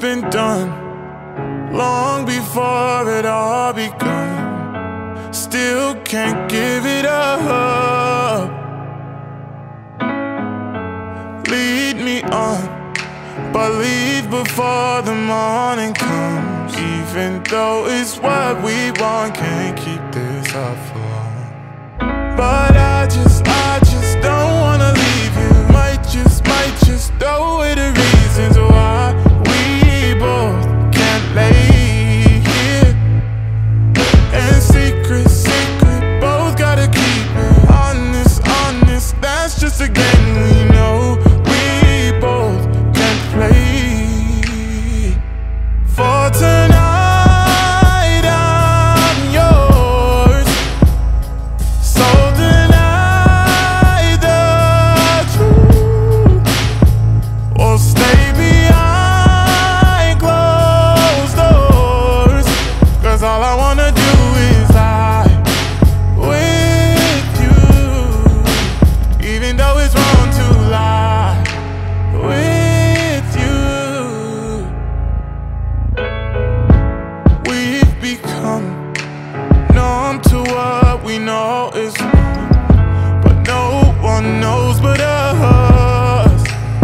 been done long before it all begun. Still can't give it up. Lead me on, but leave before the morning comes. Even though it's what we want, can't keep this up for long. But I just don't wanna leave you. Might just throw away the reasons why we both can't lay here. And secret, both gotta keep it honest, that's just a game we know we both can play. For tonight I'm yours, so deny the truth, or stay behind closed doors. 'Cause all I wanna do is lie with you, even though it's wrong to lie with you. We've become numb to what we know is wrong, but no one knows but us.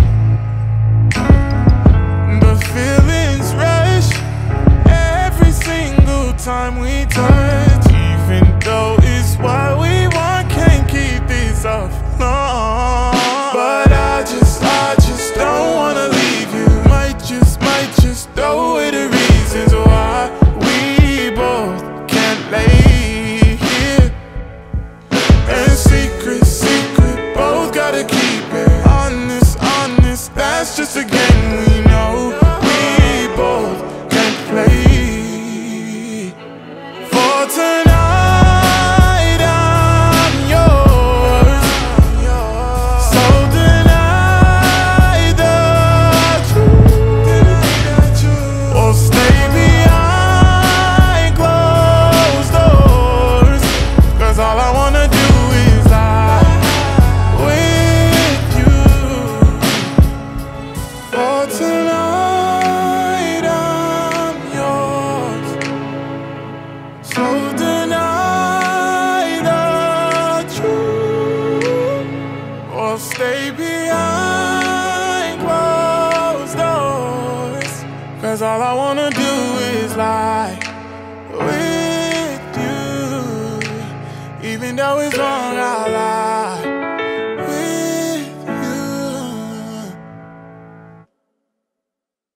The feelings rush every single time we touch. Even though it's what we want, can't keep this up long. But I just don't wanna leave you. Might just throw away the reasons why we both can't lay here. And secret, both gotta keep it honest, that's just a game we know we both can play. For tonight I'm yours, so deny the truth, or stay behind closed doors. 'Cause all I wanna do is lie with you. For tonight I'm yours, so deny the truth, or stay behind closed doors. 'Cause all I wanna do is lie with you, even though it's wrong.